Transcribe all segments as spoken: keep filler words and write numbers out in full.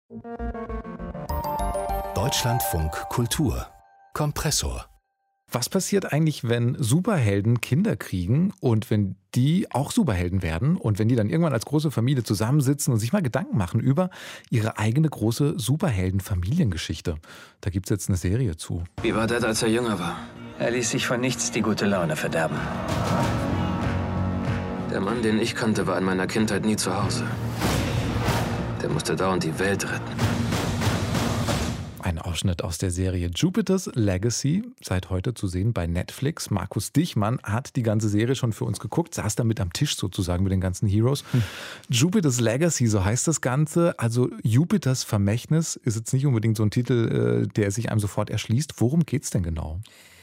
Deutschlandfunk Kultur Kompressor. Was passiert eigentlich, wenn Superhelden Kinder kriegen und wenn die auch Superhelden werden und wenn die dann irgendwann als große Familie zusammensitzen und sich mal Gedanken machen über ihre eigene große Superhelden-Familiengeschichte? Da gibt es jetzt eine Serie zu. Wie war Dad, als er jünger war? Er ließ sich von nichts die gute Laune verderben. Der Mann, den ich kannte, war in meiner Kindheit nie zu Hause. Der musste dauernd die Welt retten. Ein Ausschnitt aus der Serie Jupiter's Legacy, seit heute zu sehen bei Netflix. Markus Dichmann hat die ganze Serie schon für uns geguckt, saß da mit am Tisch sozusagen mit den ganzen Heroes. Hm. Jupiter's Legacy, so heißt das Ganze. Also Jupiters Vermächtnis ist jetzt nicht unbedingt so ein Titel, der sich einem sofort erschließt. Worum geht's denn genau?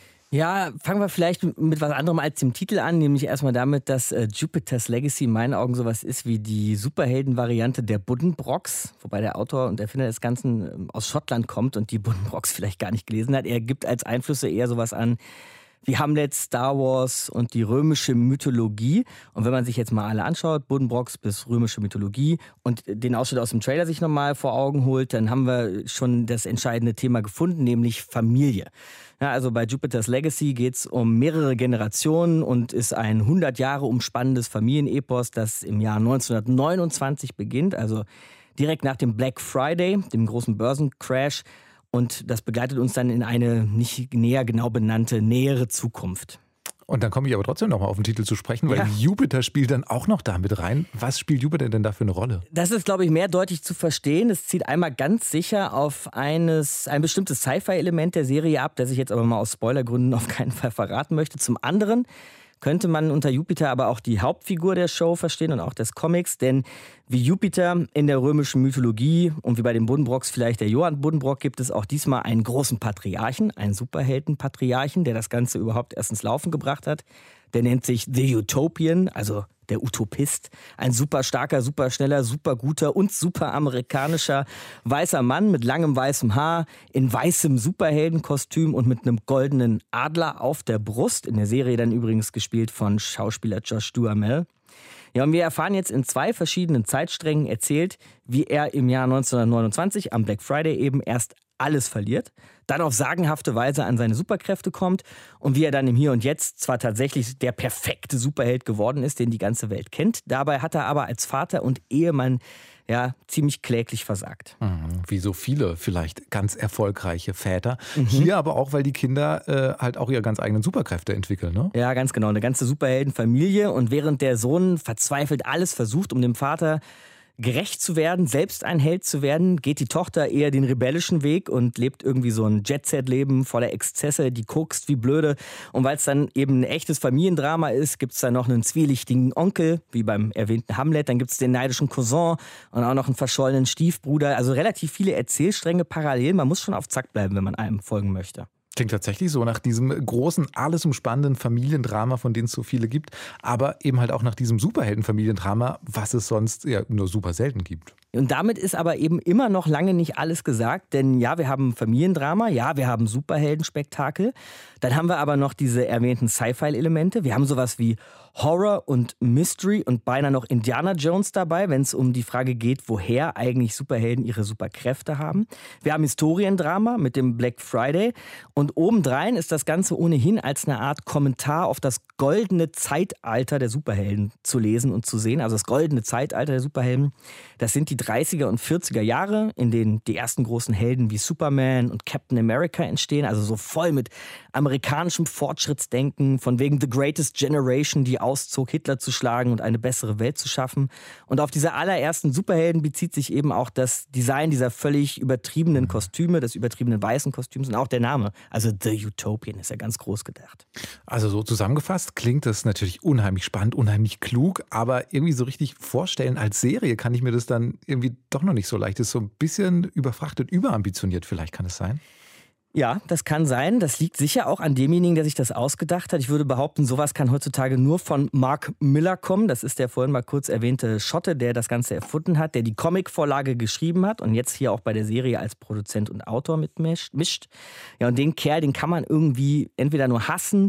Ja, fangen wir vielleicht mit was anderem als dem Titel an, nämlich erstmal damit, dass äh, Jupiter's Legacy in meinen Augen sowas ist wie die Superhelden-Variante der Buddenbrocks, wobei der Autor und Erfinder des Ganzen äh, aus Schottland kommt und die Buddenbrocks vielleicht gar nicht gelesen hat. Er gibt als Einflüsse eher sowas an wie Hamlet, Star Wars und die römische Mythologie. Und wenn man sich jetzt mal alle anschaut, Buddenbrocks bis römische Mythologie und den Ausschnitt aus dem Trailer sich nochmal vor Augen holt, dann haben wir schon das entscheidende Thema gefunden, nämlich Familie. Ja, also bei Jupiter's Legacy geht es um mehrere Generationen und ist ein hundert Jahre umspannendes Familienepos, das im Jahr neunzehnhundertneunundzwanzig beginnt, also direkt nach dem Black Friday, dem großen Börsencrash. Und das begleitet uns dann in eine nicht näher genau benannte, nähere Zukunft. Und dann komme ich aber trotzdem nochmal auf den Titel zu sprechen, weil ja. Jupiter spielt dann auch noch da mit rein. Was spielt Jupiter denn da für eine Rolle? Das ist, glaube ich, mehrdeutig zu verstehen. Es zieht einmal ganz sicher auf eines, ein bestimmtes Sci-Fi-Element der Serie ab, das ich jetzt aber mal aus Spoilergründen auf keinen Fall verraten möchte. Zum anderen könnte man unter Jupiter aber auch die Hauptfigur der Show verstehen und auch des Comics, denn wie Jupiter in der römischen Mythologie und wie bei den Buddenbrocks vielleicht der Johann Buddenbrock gibt es auch diesmal einen großen Patriarchen, einen Superhelden-Patriarchen, der das Ganze überhaupt erst ins Laufen gebracht hat. Der nennt sich The Utopian, also der Utopist. Ein super starker, super schneller, super guter und super amerikanischer weißer Mann mit langem weißem Haar, in weißem Superheldenkostüm und mit einem goldenen Adler auf der Brust. In der Serie dann übrigens gespielt von Schauspieler Josh Duhamel. Ja, und wir erfahren jetzt in zwei verschiedenen Zeitsträngen erzählt, wie er im Jahr neunzehnhundertneunundzwanzig am Black Friday eben erst alles verliert, dann auf sagenhafte Weise an seine Superkräfte kommt und wie er dann im Hier und Jetzt zwar tatsächlich der perfekte Superheld geworden ist, den die ganze Welt kennt, dabei hat er aber als Vater und Ehemann ja ziemlich kläglich versagt. Mhm, wie so viele vielleicht ganz erfolgreiche Väter. Mhm. Hier aber auch, weil die Kinder äh, halt auch ihre ganz eigenen Superkräfte entwickeln, ne? Ja, ganz genau. Eine ganze Superheldenfamilie und während der Sohn verzweifelt alles versucht, um dem Vater gerecht zu werden, selbst ein Held zu werden, geht die Tochter eher den rebellischen Weg und lebt irgendwie so ein Jet-Set-Leben voller Exzesse, die kokst wie blöde. Und weil es dann eben ein echtes Familiendrama ist, gibt es dann noch einen zwielichtigen Onkel, wie beim erwähnten Hamlet. Dann gibt es den neidischen Cousin und auch noch einen verschollenen Stiefbruder. Also relativ viele Erzählstränge parallel. Man muss schon auf Zack bleiben, wenn man einem folgen möchte. Klingt tatsächlich so nach diesem großen, alles umspannenden Familiendrama, von denen es so viele gibt, aber eben halt auch nach diesem Superhelden-Familiendrama, was es sonst ja nur super selten gibt. Und damit ist aber eben immer noch lange nicht alles gesagt, denn ja, wir haben Familiendrama, ja, wir haben Superheldenspektakel, dann haben wir aber noch diese erwähnten Sci-Fi-Elemente, wir haben sowas wie Horror und Mystery und beinahe noch Indiana Jones dabei, wenn es um die Frage geht, woher eigentlich Superhelden ihre Superkräfte haben. Wir haben Historiendrama mit dem Black Friday und obendrein ist das Ganze ohnehin als eine Art Kommentar auf das goldene Zeitalter der Superhelden zu lesen und zu sehen. Also das goldene Zeitalter der Superhelden, das sind die dreißiger und vierziger Jahre, in denen die ersten großen Helden wie Superman und Captain America entstehen, also so voll mit amerikanischem Fortschrittsdenken, von wegen The Greatest Generation, die auszog, Hitler zu schlagen und eine bessere Welt zu schaffen. Und auf diese allerersten Superhelden bezieht sich eben auch das Design dieser völlig übertriebenen Kostüme, des übertriebenen weißen Kostüms und auch der Name. Also The Utopian ist ja ganz groß gedacht. Also so zusammengefasst klingt das natürlich unheimlich spannend, unheimlich klug, aber irgendwie so richtig vorstellen als Serie kann ich mir das dann irgendwie doch noch nicht so leicht. Das ist so ein bisschen überfrachtet, überambitioniert vielleicht, kann es sein? Ja, das kann sein. Das liegt sicher auch an demjenigen, der sich das ausgedacht hat. Ich würde behaupten, sowas kann heutzutage nur von Mark Millar kommen. Das ist der vorhin mal kurz erwähnte Schotte, der das Ganze erfunden hat, der die Comicvorlage geschrieben hat und jetzt hier auch bei der Serie als Produzent und Autor mitmischt. Ja, und den Kerl, den kann man irgendwie entweder nur hassen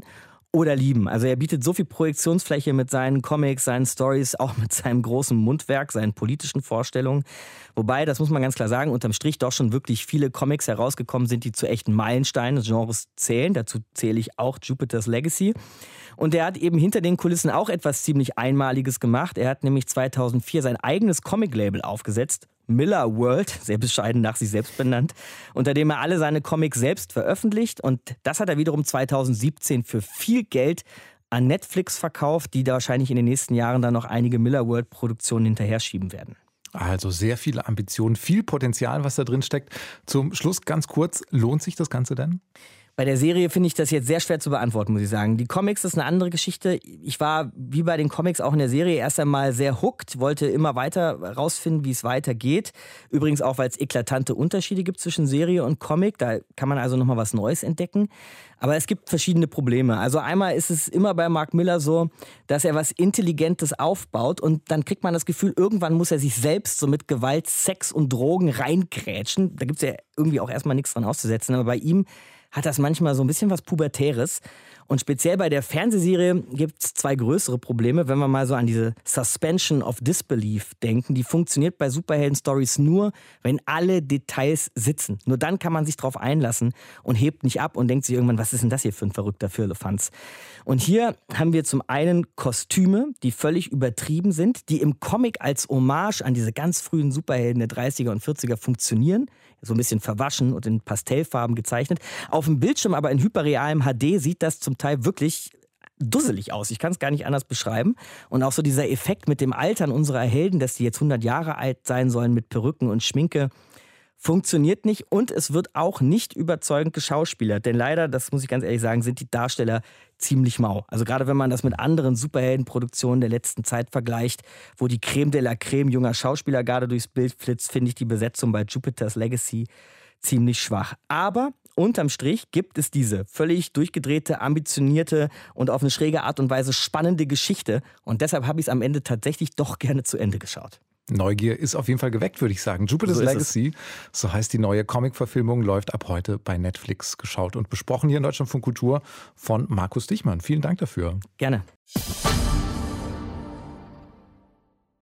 oder lieben. Also er bietet so viel Projektionsfläche mit seinen Comics, seinen Stories, auch mit seinem großen Mundwerk, seinen politischen Vorstellungen. Wobei, das muss man ganz klar sagen, unterm Strich doch schon wirklich viele Comics herausgekommen sind, die zu echten Meilensteinen des Genres zählen. Dazu zähle ich auch Jupiter's Legacy. Und er hat eben hinter den Kulissen auch etwas ziemlich Einmaliges gemacht. Er hat nämlich zweitausendvier sein eigenes Comic-Label aufgesetzt, Miller World, sehr bescheiden nach sich selbst benannt, unter dem er alle seine Comics selbst veröffentlicht. Und das hat er wiederum zweitausendsiebzehn für viel Geld an Netflix verkauft, die da wahrscheinlich in den nächsten Jahren dann noch einige Miller World-Produktionen hinterher schieben werden. Also sehr viele Ambitionen, viel Potenzial, was da drin steckt. Zum Schluss ganz kurz, lohnt sich das Ganze denn? Bei der Serie finde ich das jetzt sehr schwer zu beantworten, muss ich sagen. Die Comics ist eine andere Geschichte. Ich war, wie bei den Comics, auch in der Serie erst einmal sehr hooked, wollte immer weiter rausfinden, wie es weitergeht. Übrigens auch, weil es eklatante Unterschiede gibt zwischen Serie und Comic. Da kann man also nochmal was Neues entdecken. Aber es gibt verschiedene Probleme. Also einmal ist es immer bei Mark Millar so, dass er was Intelligentes aufbaut und dann kriegt man das Gefühl, irgendwann muss er sich selbst so mit Gewalt, Sex und Drogen reingrätschen. Da gibt es ja irgendwie auch erstmal nichts dran auszusetzen. Aber bei ihm hat das manchmal so ein bisschen was Pubertäres. Und speziell bei der Fernsehserie gibt es zwei größere Probleme, wenn wir mal so an diese Suspension of Disbelief denken. Die funktioniert bei Superhelden-Stories nur, wenn alle Details sitzen. Nur dann kann man sich drauf einlassen und hebt nicht ab und denkt sich irgendwann, was ist denn das hier für ein verrückter Firlefanz? Und hier haben wir zum einen Kostüme, die völlig übertrieben sind, die im Comic als Hommage an diese ganz frühen Superhelden der dreißiger und vierziger funktionieren. So ein bisschen verwaschen und in Pastellfarben gezeichnet. Auf dem Bildschirm aber in hyperrealem H D sieht das zum Teil wirklich dusselig aus. Ich kann es gar nicht anders beschreiben. Und auch so dieser Effekt mit dem Altern unserer Helden, dass die jetzt hundert Jahre alt sein sollen mit Perücken und Schminke, funktioniert nicht. Und es wird auch nicht überzeugend geschauspielert. Denn leider, das muss ich ganz ehrlich sagen, sind die Darsteller ziemlich mau. Also gerade wenn man das mit anderen Superheldenproduktionen der letzten Zeit vergleicht, wo die Creme de la Creme junger Schauspieler gerade durchs Bild flitzt, finde ich die Besetzung bei Jupiter's Legacy ziemlich schwach. Aber unterm Strich gibt es diese völlig durchgedrehte, ambitionierte und auf eine schräge Art und Weise spannende Geschichte. Und deshalb habe ich es am Ende tatsächlich doch gerne zu Ende geschaut. Neugier ist auf jeden Fall geweckt, würde ich sagen. Jupiter's So Legacy, so heißt die neue Comic-Verfilmung, läuft ab heute bei Netflix, geschaut und besprochen hier in Deutschlandfunk Kultur von Markus Dichmann. Vielen Dank dafür. Gerne.